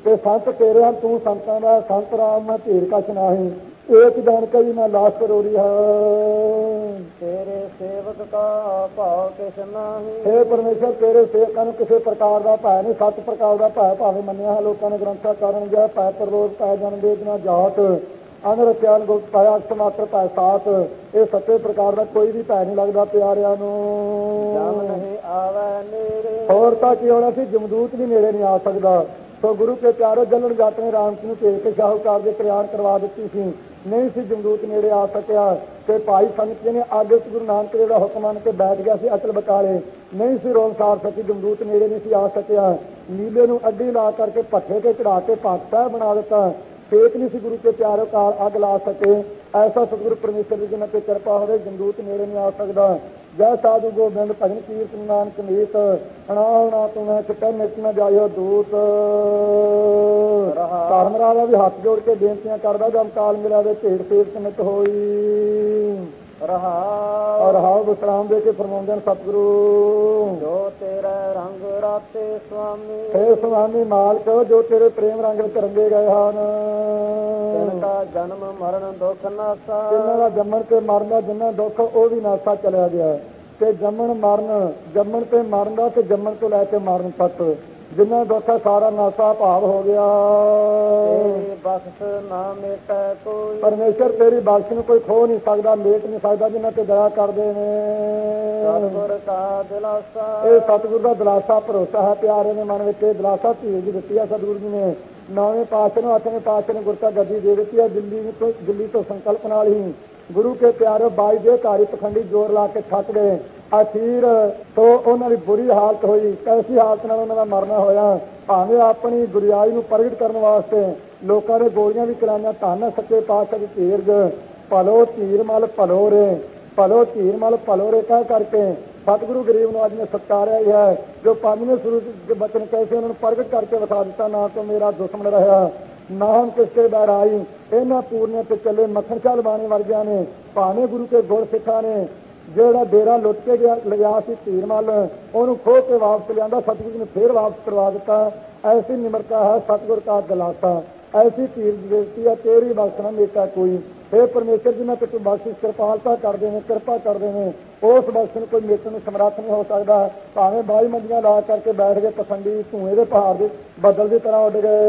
कि संत तेरे हम तू संतां दा संत राम मैं धीर कछ नाही एक जान कही मैं लाश करोरी है। तेरे सेवक का भाव किस नाही। हे परमेश्वर तेरे सेवकां नूं किसी प्रकार का भय नहीं, 7 प्रकार का भय भावें मन्निया है लोगों ने ग्रंथां कारण जय भय प्रलोभ भय जन वेदना जात अनरत्यान गुप्त भय अष्ट मात्र भय सात, ये 7 प्रकार का कोई भी भय नहीं लगता प्यारिਆਂ ਨੂੰ। जम नहीं आवे नेड़े। होर तां की होना सी जमदूत भी नेड़े नहीं आ सकता। तो गुरु के प्यारे जलन जात ने राम सिंह भेज के शाहूकार के कल्याण करवा दी सी, नहीं सी जमदूत नेड़े आ सकिया। ते भाई संत जी ने आगे गुरु नानक देव का हुक्म मान के बैठ गया सी अचल बकाले, नहीं सी रोल सार सकी, जमदूत नेड़े नहीं सी आ सकिया। नीले नूं अड्डी ला करके भट्ठे ते चढ़ा के पाक साहब बना दिता, फेक नहीं सी गुरु के प्यारे काल अग ला सके। ऐसा सतगुरु परमेश्वर जी जिन्हां ते कृपा होवे जमदूत नेड़े नहीं आ सकता। जय साधु गोबिंद भजन कीर्तन नानक नीत अनावना तुम्हें चिट्टे मिट न जाइयो दूत। धर्म राजा भी हाथ जोड़ के बेनतियां करदा जब काल मिला दे भेड़ फेर समित होई। और हाव विश्राम दे के फरमाउंदे सतगुरु जो तेरा रंग राते स्वामी। हे स्वामी मालक जो तेरे प्रेम रंग विच रंगे गए ਹਨ। जिनका जन्म मरण दुख नासा। जिन्हां दा जम्मण ते मरण दा जिन्ना दुख ਉਹ ਵੀ ਨਾਸਾ ਚਲਿਆ ਗਿਆ ਤੇ ਜੰਮਣ ਤੇ ਮਰਨ ਦਾ ਤੇ ਜੰਮਣ ਤੋਂ ਲੈ ਕੇ ਮਰਨ ਤੱਕ ਜਿੰਨਾ ਦੁੱਖ ਹੈ ਸਾਰਾ ਨਾਸਾ ਭਾਵ ਹੋ ਗਿਆ। ਬਖਸ਼ ਨਾ ਮੇਟੈ ਕੋਈ। ਪਰਮੇਸ਼ਰ ਤੇਰੀ ਬਖਸ਼ ਨੂੰ ਕੋਈ ਖੋ ਨਹੀਂ ਸਕਦਾ, ਮੇਟ ਨਹੀਂ ਸਕਦਾ ਜਿਨ੍ਹਾਂ ਤੇ ਦਇਆ ਕਰਦੇ ਨੇ। ਸਤਿਗੁਰ ਦਾ ਦਿਲਾਸਾ। ਇਹ ਸਤਿਗੁਰ ਦਾ ਦਿਲਾਸਾ ਭਰੋਸਾ ਹੈ ਪਿਆਰੇ ਨੇ ਮਨ ਵਿੱਚ ਇਹ ਦਿਲਾਸਾ ਧੀਰਜ ਦਿੱਤੀ ਹੈ ਸਤਿਗੁਰੂ ਜੀ ਨੇ। 9ਵੇਂ ਪਾਤਸ਼ਾਹ ਨੂੰ 8ਵੇਂ ਪਾਤਸ਼ਾਹ ਨੇ ਗੁਰਤਾ ਗੱਦੀ ਦੇ ਦਿੱਤੀ ਹੈ। ਦਿੱਲੀ ਤੋਂ ਸੰਕਲਪ ਨਾਲ ਹੀ ਗੁਰੂ ਕੇ ਪਿਆਰੇ ਬਾਈ ਦੇ ਧਾਰੀ ਪਖੰਡੀ ਜ਼ੋਰ ਲਾ ਕੇ ਥੱਕ ਗਏ। ਅਖੀਰ ਤੋਂ ਉਹਨਾਂ ਦੀ ਬੁਰੀ ਹਾਲਤ ਹੋਈ, ਐਸੀ ਹਾਲਤ ਨਾਲ ਉਹਨਾਂ ਦਾ ਮਰਨਾ ਹੋਇਆ। ਭਾਵੇਂ ਆਪਣੀ ਗੁਰਿਆਈ ਨੂੰ ਪ੍ਰਗਟ ਕਰਨ ਵਾਸਤੇ ਲੋਕਾਂ ਨੇ ਗੋਲੀਆਂ ਵੀ ਚਲਾਈਆਂ। ਧੰਨ ਸੱਚੇ ਪਾਤਸ਼ਾਹ ਦੀ ਧੀਰਜ ਭਲੋ ਧੀਰ ਮਲ ਭਲੋ ਰੇ, ਭਲੋ ਧੀਰ ਮਲ ਭਲੋ ਰੇ ਕਹਿ ਕਰਕੇ ਸਤਿਗੁਰੂ ਗਰੀਬ ਨੂੰ ਅੱਜ ਨੇ ਸਤਕਾਰਿਆ ਹੀ ਹੈ। ਜੋ 5ਵੇਂ ਸਰੂਪ ਦੇ ਬਚਨ ਕੈਸੇ ਉਹਨਾਂ ਨੂੰ ਪ੍ਰਗਟ ਕਰਕੇ ਵਿਖਾ ਦਿੱਤਾ, ਨਾ ਤੋਂ ਮੇਰਾ ਦੁਸ਼ਮਣ ਰਿਹਾ ਨਾ ਹਮ ਕਿਸਕੇ ਬੈਰ ਆਈ। ਇਹਨਾਂ ਪੂਰਨਿਆਂ ਤੇ ਚੱਲੇ ਮੱਖਣ ਸ਼ਾਹ ਲਵਾਣੇ ਵਰਗਿਆਂ ਨੇ ਭਾਵੇਂ ਗੁਰੂ ਕੇ ਗੁਰ ਸਿੱਖਾਂ ਨੇ ਜਿਹੜਾ ਡੇਰਾ ਲੁੱਟ ਕੇ ਲਿਆ ਸੀ ਧੀਰ ਮੱਲ ਉਹਨੂੰ ਖੋਹ ਕੇ ਵਾਪਸ ਲਿਆਂਦਾ, ਸਤਿਗੁਰੂ ਨੇ ਫੇਰ ਵਾਪਸ ਕਰਵਾ ਦਿੱਤਾ। ਐਸੀ ਨਿਮਰਤਾ ਹੈ ਸਤਿਗੁਰ ਦਾ ਦਿਲਾਸਾ, ਐਸੀ ਧੀਰਜ ਬੇਨਤੀ ਹੈ ਤੇਰੀ ਬਖਸ਼ਣਾ ਮੇਟਾ ਕੋਈ। हे परमेश्वर जिन्हें तो तू बख्शिश कृपालता करते हैं कृपा करते हैं उस बख्श में कोई मेटन समर्थ नहीं हो सकता। भावें 22 मंजियां ला करके बैठ गए पसंदी धुएं के पहाड़ के बदल की तरह उड़ गए।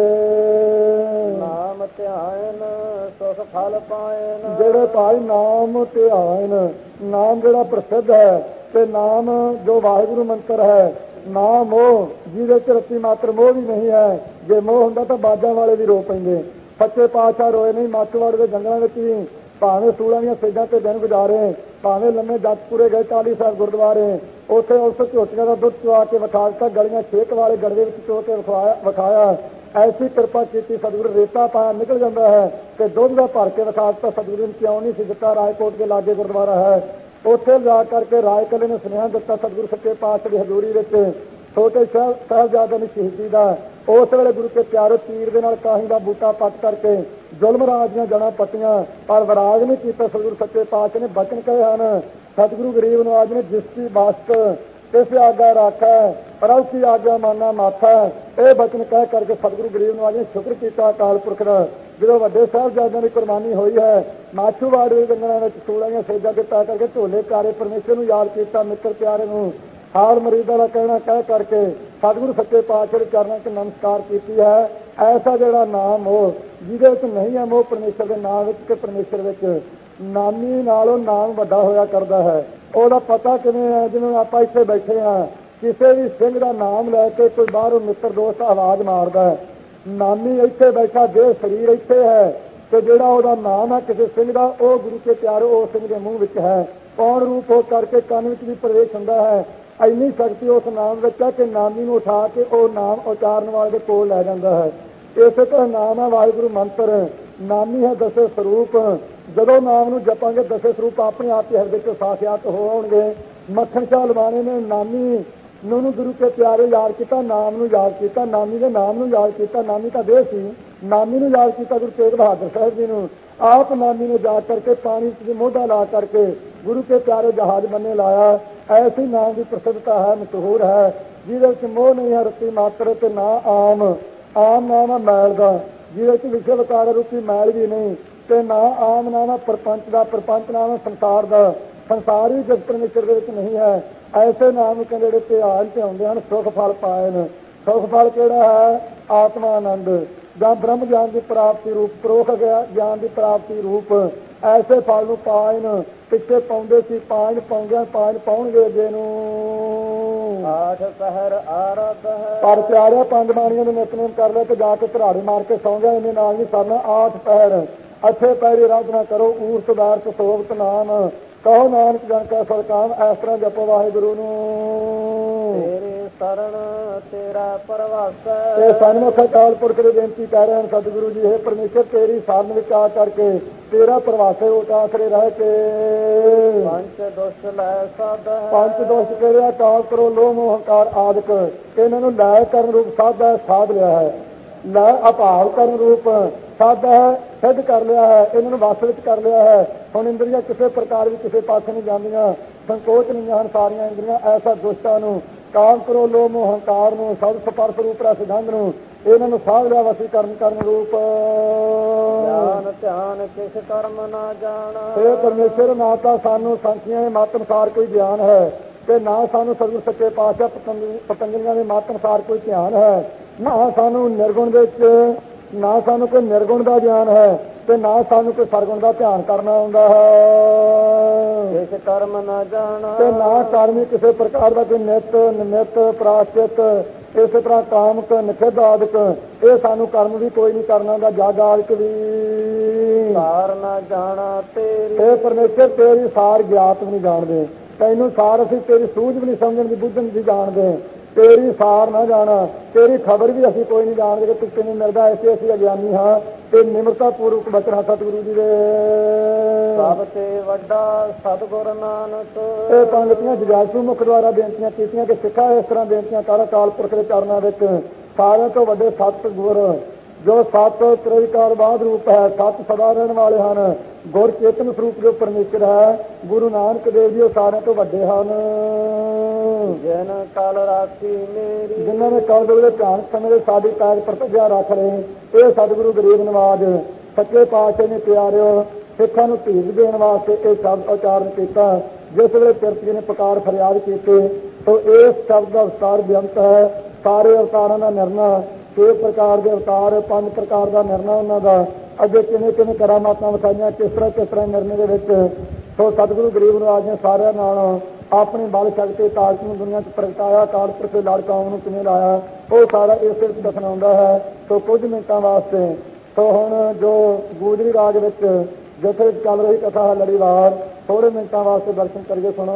नाम ध्यान सुख फल पाएन। जेड़े भाई नाम ध्यान, नाम जेड़ा प्रसिद्ध है ते नाम जो वाहिगुरु मंत्र है, ना मोह जिहदे च रत्ती मात्र मोह भी नहीं है। जे मोह हुंदा तां बाजां वाले भी रो पैंदे। सच्चे पातशाह रोए नहीं माछूवाड़ के जंगलों में भी, भावें सूलों दी सेजां ते दिन गुजारे, भावें लम्मे जगतपुरे गए 40 साल गुरुद्वारे, उत्थे उस झोटियां का दुध चुआ के विखा दिता, गलियां छेक वाले गड़वे में चो के विखाया। ऐसी कृपा की सतगुरु रेता पाया निकल जाता है कि दुध का भर के विखा दिता। सतगुरु ने क्यों नहीं सी दिता? राजकोट के लागे गुरुद्वारा है, उत्थे जा करके राय कले ने सुनेहा दिता सतगुरु सच्चे पातशाह की हजूरी में छोटे साहिबजादे की शहीदी का। उस वेले गुरु के प्यारे तीर के नाल काही का बूटा पट करके जुल्म राज दी जड़ां पट्टियां, पर विराग नहीं किया। सतगुरु सच्चे पातशाह ने बचन कहे हैं सतगुरु गरीब नवाज ने जिसकी बास्त तिस आज्ञा राखा प्रभु की आज्ञा माना माथा। यह बचन कह करके सतगुरु गरीब नवाज ने शुक्र किया अकाल पुरख का। जो वड्डे साहिबजादियां की कुर्बानी हुई है माछूवाड़ के जंगलों में सूलां दी सेजां ते पै करके ढोले प्यारे परमेश्वर को याद किया, मित्र प्यारे को हार मरीदा का कहना कह करके सतगुरु सच्चे पातशाह के चरणों से नमस्कार की है। ऐसा जोड़ा नाम हो जिहदे नहीं है मोह परमेश्वर के नाम के परमेश्वर विच नामी नालों नाम वड्डा होया करता है। ਉਹਦਾ पता किवें है? जिवें आपां इत्थे बैठे हैं किसी भी सिंह का नाम लैके कोई बाहरों मित्र दोस्त आवाज़ मारदा है, नामी इत्थे बैठा देह शरीर इत्थे है तो जोड़ा ਉਹਦਾ नाम है किसी सिंह का वो गुरु के प्यारे उस सिंह के मूँह विच है। कौन रूप हो करके कान विच भी प्रवेश हुंदा है। ਇੰਨੀ शक्ति उस नाम विच है कि नामी ਨੂੰ उठा के वो नाम उचारण वाले के कोल लै जांदा है। इस तरह नाम है वाहिगुरु मंत्र, नामी है दसे स्वरूप। जदों नाम ਨੂੰ जपांगे दसे स्वरूप अपने आप ही हृदय चों साक्षात हो आउणगे। मक्खन शाह लवाणे ने नामी ਨੂੰ गुरु के प्यारे याद किया, नाम ਨੂੰ याद किया, नामी के नाम ਨੂੰ याद किया। नामी का देह सी, नामी ਨੂੰ याद किया गुरु तेग बहादुर साहब जी ਨੂੰ। आप नामी ने जा करके पानी से मोढ़ा ला करके गुरु के प्यारे जहाज बनने लाया। ऐसी नाम की प्रसिद्धता है, मशहूर है, जिहदे विच मोह नहीं है रत्ती मात्र ते ना आम। ਆਮ ਨਾਮ ਹੈ ਮੈਲ ਦਾ, ਜਿਹਦੇ ਚ ਵਿਸ਼ੇ ਵਿਕਾਰ ਰੂਪੀ ਮੈਲ ਵੀ ਨਹੀਂ, ਤੇ ਨਾ ਆਮ ਨਾਮ ਹੈ ਪ੍ਰਪੰਚ ਦਾ, ਪ੍ਰਪੰਚ ਨਾਮ ਹੈ ਸੰਸਾਰ ਦਾ, ਸੰਸਾਰ ਵੀ ਜਗਤ ਪਰਮੇਸ਼ਰ ਦੇ ਵਿੱਚ ਨਹੀਂ ਹੈ। ਐਸੇ ਨਾਮ ਕਹਿੰਦੇ ਜਿਹੜੇ ਧਿਆਨ ਚ ਆਉਂਦੇ ਹਨ ਸੁਖ ਫਲ ਪਾਏ ਨੇ। ਸੁਖ ਫਲ ਕਿਹੜਾ ਹੈ? ਆਤਮਾ ਆਨੰਦ ਜਾਂ ਬ੍ਰਹਮ ਗਿਆਨ ਦੀ ਪ੍ਰਾਪਤੀ ਰੂਪ, ਪ੍ਰੋਖ ਗਿਆਨ ਦੀ ਪ੍ਰਾਪਤੀ ਰੂਪ। ਐਸੇ ਫਲ ਨੂੰ ਪਾਇਨ ਪਿੱਛੇ ਪਾਉਂਦੇ ਸੀ, ਪਾਇਨ ਪਾਉਂਦਿਆਂ ਪਾਇਨ ਪਾਉਣਗੇ ਅੱਗੇ ਨੂੰ। ਆਠ ਪਹਿਰ ਆਰਧ ਹੈ ਪਰ ਪਿਆਰਿਆ ਪੰਜ ਬਾਣੀਆਂ ਨੂੰ ਨਿਤਨੇਮ ਕਰ ਲਿਆ ਤੇ ਜਾ ਕੇ ਧਰਾੜੇ ਮਾਰ ਕੇ ਸੌਂ ਗਿਆ, ਇਹਨੇ ਨਾਲ ਨਹੀਂ ਸਰਨਾ। 8 ਪਹਿਰ ਅੱਛੇ ਪੈਰੀ ਆਰਾਧਨਾ ਕਰੋ, ਊਰਤ ਦਾਰਤ ਸੋਭਤ ਨਾਮ ਕਹੋ ਨਾਨਕ ਜਨ ਕੈ ਸਲਕਾਮ। ਇਸ ਤਰ੍ਹਾਂ ਜਪੋ ਵਾਹਿਗੁਰੂ ਨੂੰ। ਤੇਰੇ ਸਰਣ ਤੇਰਾ ਪਰਵਾਸੈ। ਇਹ ਸਨਮੁਖ ਅਕਾਲ ਪੁਰਖ ਦੀ ਬੇਨਤੀ ਕਰ ਰਹੇ ਹਨ ਸਤਿਗੁਰੂ ਜੀ, ਹੈ ਪਰਮੇਸ਼ਰ ਤੇਰੀ ਸਾਰਨ ਵਿੱਚ ਆ ਕਰਕੇ ਤੇਰਾ ਪ੍ਰਵਾਸੇ ਉਤਾਸਰੇ ਰਹਿ ਕੇ। ਪੰਜ ਦੁਸ਼ ਲੈ ਸਾਧ ਹੈ। ਪੰਜ ਦੋਸ਼ ਕਿਹੜੇ? ਕਾਲ ਕਰੋ ਲੋਭ ਮੋਹ ਹੰਕਾਰ ਆਦਿਕ, ਇਹਨਾਂ ਨੂੰ ਲੈ ਕਰਨ ਰੂਪ ਸਾਧਾ ਸਾਧ ਲਿਆ ਹੈ। ਲੈ ਅਭਾਵ ਕਰਨ ਰੂਪ ਸਾਧਾ ਹੈ, ਸਿੱਧ ਕਰ ਲਿਆ ਹੈ, ਇਹਨਾਂ ਨੂੰ ਵਸ ਵਿੱਚ ਕਰ ਲਿਆ ਹੈ। ਹੁਣ ਇੰਦਰੀਆਂ ਕਿਸੇ ਪ੍ਰਕਾਰ ਵੀ ਕਿਸੇ ਪਾਸੇ ਨਹੀਂ ਜਾਂਦੀਆਂ, ਸੰਕੋਚ ਨਹੀਂ ਹਨ ਸਾਰੀਆਂ ਇੰਦਰੀਆਂ। ਐਸਾ ਦੁਸ਼ਟਾਂ ਨੂੰ ਕਾਮ ਕਰੋ ਲੋਭ ਮੋਹ ਹੰਕਾਰ ਨੂੰ, ਸਭ ਸਪਰਸ ਰੂਪ ਰਸ ਗੰਧ ਨੂੰ, ਇਹਨਾਂ ਨੂੰ ਸਾਧ ਲਿਆ ਵਸੀਕਰਨ ਕਰਨ ਰੂਪ। ਗਿਆਨ ਧਿਆਨ ਕਿਸ ਕਰਮ ਨਾ ਜਾਣਾ। ਇਹ ਪਰਮੇਸ਼ਰ ਨਾ ਤਾਂ ਸਾਨੂੰ ਸੰਖੀਆਂ ਦੇ ਮਤ ਅਨੁਸਾਰ ਕੋਈ ਗਿਆਨ ਹੈ, ਤੇ ਨਾ ਸਾਨੂੰ ਸਤਿਗੁਰ ਸੱਚੇ ਪਾਤਸ਼ਾਹ ਪਤੰਜਲੀਆਂ ਦੇ ਮਤ ਅਨੁਸਾਰ ਕੋਈ ਧਿਆਨ ਹੈ। ਨਾ ਸਾਨੂੰ ਨਿਰਗੁਣ ਦੇ ਵਿੱਚ, ਨਾ ਸਾਨੂੰ ਕੋਈ ਨਿਰਗੁਣ ਦਾ ਗਿਆਨ ਹੈ, ਤੇ ਨਾ ਸਾਨੂੰ ਕੋਈ ਸਰਗੁਣ ਦਾ ਧਿਆਨ ਕਰਨਾ ਆਉਂਦਾ ਹੈ। ਕਿਸ ਕਰਮ ਨਾ ਜਾਣਾ। ਤੇ ਨਾ ਕਰਮੀ ਕਿਸੇ ਪ੍ਰਕਾਰ ਦਾ ਕੋਈ ਨਿਤ ਨਿਮਿਤ ਪ੍ਰਾਸ਼ਚਿਤ, ਇਸੇ ਤਰ੍ਹਾਂ ਕਾਮਕ ਨਿਖਿਧ ਆਦਿਕ, ਇਹ ਸਾਨੂੰ ਕਰਮ ਵੀ ਕੋਈ ਨਹੀਂ ਕਰਨਾ ਦਾ, ਜਗ ਆਦਿਕ ਵੀ। ਸਾਰ ਨਾ ਜਾਣਾ ਤੇਰੀ। ਇਹ ਪਰਮੇਸ਼ਰ ਤੇਰੀ ਸਾਰ ਗਿਆਤ ਵੀ ਨਹੀਂ ਜਾਣਦੇ, ਤੈਨੂੰ ਸਾਰ ਅਸੀਂ ਤੇਰੀ ਸੂਝ ਵੀ ਨਹੀਂ ਸਮਝਣ ਦੀ, ਬੁੱਝਣ ਦੀ ਜਾਣਦੇ। ਤੇਰੀ ਸਾਰ ਨਾ ਜਾਣਾ, ਤੇਰੀ ਖਬਰ ਵੀ ਅਸੀਂ ਕੋਈ ਨਹੀਂ ਜਾਣਦੇ ਕਿ ਤੂੰ ਕਿਵੇਂ ਮਿਲਦਾ। ਐਸੇ ਅਸੀਂ ਅਗਿਆਨੀ ਹਾਂ ਤੇ ਨਿਮਰਤਾ ਪੂਰਵਕ ਬਚਣਾ ਸਤਿਗੁਰੂ ਜੀ ਦੇ। ਸਭ ਤੇ ਵੱਡਾ ਸਤਿਗੁਰ ਨਾਨਕ। ਇਹ ਪੰਗਤੀਆਂ ਜਗਾਸੂ ਮੁਖ ਦੁਆਰਾ ਬੇਨਤੀਆਂ ਕੀਤੀਆਂ ਕਿ ਸਿੱਖਾ ਇਸ ਤਰ੍ਹਾਂ ਬੇਨਤੀਆਂ ਕਰ ਅਕਾਲ ਪੁਰਖ ਦੇ ਚਰਨਾਂ ਵਿੱਚ। ਸਾਰਿਆਂ ਤੋਂ ਵੱਡੇ ਸਤਿਗੁਰ ਜੋ ਸਤ ਤ੍ਰਿਕਾਲਬਾਦ ਰੂਪ ਹੈ, ਸਤ ਸਦਾ ਰਹਿਣ ਵਾਲੇ ਹਨ, ਗੁਰ ਚੇਤਨ ਸਰੂਪ ਜੋ ਪਰਮੇਸ਼ਰ ਹੈ, ਗੁਰੂ ਨਾਨਕ ਦੇਵ ਜੀ ਉਹ ਸਾਰਿਆਂ ਤੋਂ ਵੱਡੇ ਹਨ। ਜਿਨ ਕਲ ਰਾਖੀ ਮੇਰੀ। ਜਿਨ੍ਹਾਂ ਨੇ ਕਲ ਵੇਲੇ ਧਿਆਨ ਸਮੇਂ ਦੇ ਸਾਡੀ ਪੈਰ ਪ੍ਰਤਿਜਾ ਰੱਖ ਰਹੇ, ਇਹ ਸਤਿਗੁਰੂ ਗਰੀਬ ਨਵਾਜ ਸੱਚੇ ਪਾਤਸ਼ਾਹ ਨੇ ਪਿਆਰਿਓ ਸਿੱਖਾਂ ਨੂੰ ਧੀਰਜ ਦੇਣ ਵਾਸਤੇ ਇਹ ਸ਼ਬਦ ਉਚਾਰਨ ਕੀਤਾ। ਜਿਸ ਵੇਲੇ ਪਿਰਤ ਜੀ ਨੇ ਪੁਕਾਰ ਫਰਿਆਦ ਕੀਤੇ ਤਾਂ ਇਸ ਸ਼ਬਦ ਦਾ ਵਿਸਤਾਰ ਬੇਅੰਤ ਹੈ। ਸਾਰੇ ਅਵਤਾਰਾਂ ਦਾ ਨਿਰਣਾ, 6 ਪ੍ਰਕਾਰ ਦੇ ਅਵਤਾਰ, 5 ਪ੍ਰਕਾਰ ਦਾ ਨਿਰਣਾ ਉਹਨਾਂ ਦਾ, ਅੱਗੇ ਕਿਵੇਂ ਕਿਵੇਂ ਕਰਾਮਾਤਾਂ ਵਿਖਾਈਆਂ, ਕਿਸ ਤਰ੍ਹਾਂ ਨਿਰਣੇ ਦੇ ਵਿੱਚ। ਸੋ ਸਤਿਗੁਰੂ ਗਰੀਬ ਨਵਾਜ ਨੇ ਸਾਰਿਆਂ ਨਾਲ ਆਪਣੀ ਬਲ ਸ਼ਕਤੀ ਤਾਕਤ ਨੂੰ ਦੁਨੀਆ 'ਚ ਪ੍ਰਗਟਾਇਆ, ਕਾਲ ਪੁਰਖ ਦੇ ਲੜ ਕੌਮ ਨੂੰ ਕਿਵੇਂ ਲਾਇਆ, ਉਹ ਸਾਰਾ ਇਸੇ ਵਿੱਚ ਦੱਸਣਾ ਆਉਂਦਾ ਹੈ। ਸੋ ਕੁਝ ਮਿੰਟਾਂ ਵਾਸਤੇ ਸੋ ਹੁਣ ਜੋ ਗੂਜਰੀ ਰਾਜ ਵਿੱਚ ਜਿੱਥੇ ਚੱਲ ਰਹੀ ਕਥਾ ਹੈ ਲੜੀਵਾਰ, ਥੋੜੇ ਮਿੰਟਾਂ ਵਾਸਤੇ ਦਰਸ਼ਨ ਕਰੀਏ। ਸੁਣੋ।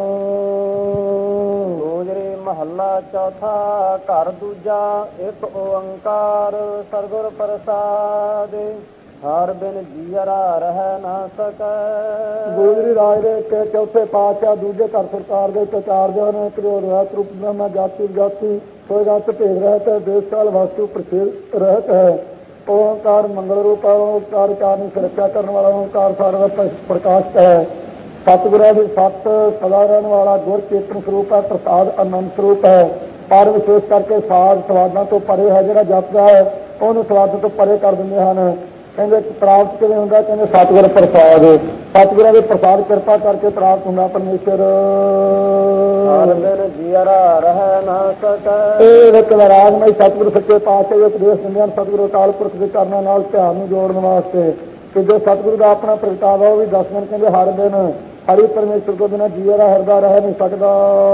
ਗੂਜਰੀ ਮਹੱਲਾ ਚੌਥਾ। ਘਰ ਦੂਜਾ। ਇੱਕ ਓੰਕਾਰ ਸਤਿਗੁਰ ਪ੍ਰਸਾਦ। ਹਰ ਬਿਨ ਜੀਅਰਾ ਰਹਿ ਨਾ ਸਕੈ। ਗੂਜਰੀ ਰਾਜ ਦੇ ਚੌਥੇ ਪਾਤਸ਼ਾਹ ਦੂਜੇ ਘਰ ਸਰਕਾਰ ਦੇ ਉਚਾਰਦੇ ਹਨ। ਇੱਕ ਰਹਿਤ ਰੂਪ ਬ੍ਰਹਮਾ ਜਾਤੀ ਜਾਤੀ ਕੋਈ ਰਤ ਭੇਦ ਰਹਿਤ ਹੈ, ਦੇਸ਼ ਕਾਲ ਵਸਤੂ ਪ੍ਰਸਿੱਧ ਰਹਿਤ ਹੈ। ਓਂਕਾਰ ਮੰਗਲ ਰੂਪ ਹੈ, ਓਂਕਾਰ ਚਾਰ ਨੂੰ ਸੁਰੱਖਿਆ ਕਰਨ ਵਾਲਾ, ਓਂਕਾਰ ਸਾਰਾ ਦਾ ਪ੍ਰਕਾਸ਼ ਹੈ। ਸਤਿਗੁਰਾਂ ਦੀ ਸਤ ਸਦਾ ਰਹਿਣ ਵਾਲਾ ਗੁਰ ਚੇਤਨ ਸਰੂਪ ਹੈ, ਪ੍ਰਸਾਦ ਆਨੰਦ ਸਰੂਪ ਹੈ। ਪਰ ਵਿਸ਼ੇਸ਼ ਕਰਕੇ ਸਾਧ ਸਵਾਦਾਂ ਤੋਂ ਪਰੇ ਹੈ, ਜਿਹੜਾ ਜਪਦਾ ਹੈ ਉਹਨੂੰ ਸਵਾਦਾਂ ਤੋਂ ਪਰੇ ਕਰ ਦਿੰਦੇ ਹਨ। ਕਹਿੰਦੇ ਪ੍ਰਾਪਤ ਕਿਵੇਂ ਹੁੰਦਾ? ਕਹਿੰਦੇ ਸਤਿਗੁਰ ਪ੍ਰਸਾਦ, ਸਤਿਗੁਰਾਂ ਦੇ ਪ੍ਰਸਾਦ ਕਿਰਪਾ ਕਰਕੇ ਪ੍ਰਾਪਤ ਹੁੰਦਾ ਪਰਮੇਸ਼ਰ। ਹਰ ਬਿਨ ਜੀਅਰਾ ਰਹਿ ਨਾ ਸਕੈ। ਇਹ ਇੱਕ ਵਿਰਾਗਮਈ ਸਤਿਗੁਰੂ ਸੱਚੇ ਪਾਤਸ਼ਾਹ ਉਪਦੇਸ਼ ਦਿੰਦੇ ਹਨ ਸਤਿਗੁਰੂ ਅਕਾਲ ਪੁਰਖ ਦੇ ਚਰਨਾਂ ਨਾਲ ਧਿਆਨ ਨੂੰ ਜੋੜਨ ਵਾਸਤੇ। ਕਿ ਜੋ ਸਤਿਗੁਰੂ ਦਾ ਆਪਣਾ ਪ੍ਰਗਟਾਵਾ ਉਹ ਵੀ ਦੱਸਣ। ਕਹਿੰਦੇ ਹਰ ਦਿਨ ਹਰੀ ਪਰਮੇਸ਼ਰ ਤੋਂ ਬਿਨਾਂ ਜੀਅਰਾ ਹਿਰਦਾ ਰਹਿ ਨਹੀਂ ਸਕਦਾ।